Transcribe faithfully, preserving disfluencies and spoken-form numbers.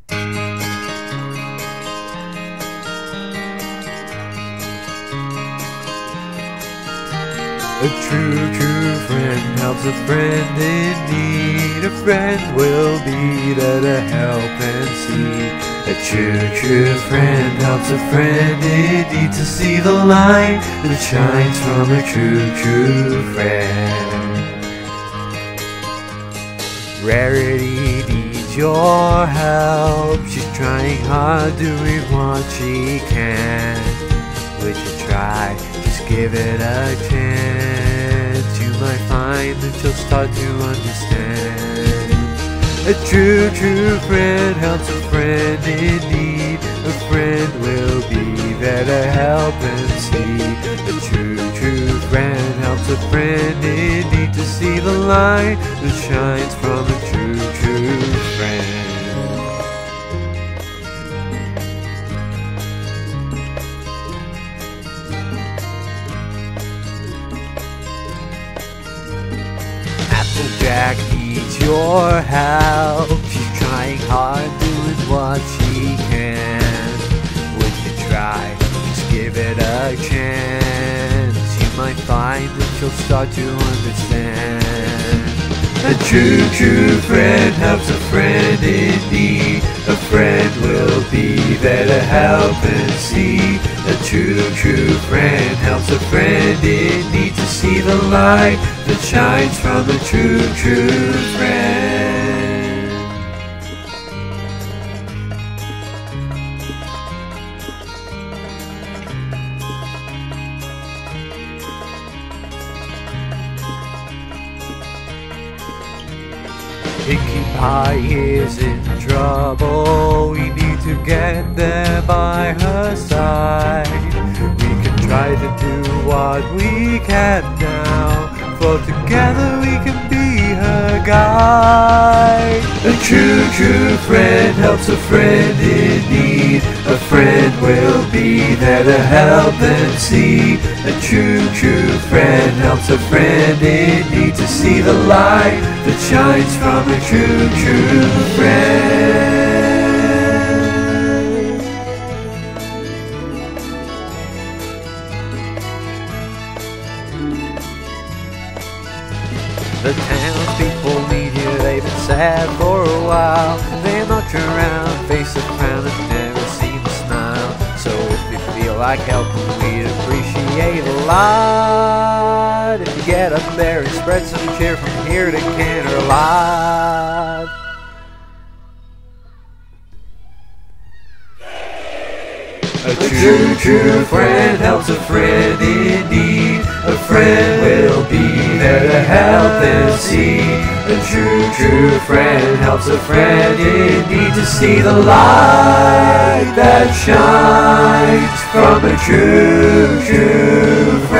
A true, true friend helps a friend in need. A friend will be there to help and see. A true, true friend helps a friend in need to see the light that shines from a true, true friend. Rarity needs your help. She's trying hard, doing what she can. Would you try? Just give it a chance. You might find that you'll start to understand. A true, true friend helps a friend in need. A friend will be there to help and see. A true, true friend helps a friend in need to see the light that shines from a true, true friend. Applejack needs your help. She's trying hard, doing what she can. Would you try? Just give it a chance. You might find that you'll start to understand. A true, true friend helps a friend in need. A friend will be there to help and see. A true, true friend helps a friend in need to see the light that shines from a true, true friend. Pinkie Pie is in trouble. We need to get there by her side. We can try to do what we can now, for together we can be her guide. A true, true friend helps a friend in need. A friend will be there to help and see. A true, true friend helps a friend in need to see the light that shines from a true, true friend. The townspeople meet here, they've been sad for a while. They look around, face a frown and never seem to smile. So if you feel like helping, we'd appreciate a lot if you get up there and spread some cheer from here to Canter Lot. A true, true friend helps a friend in need. A friend will be there to help and see. A true, true friend helps a friend in need to see the light that shines from a true, true friend.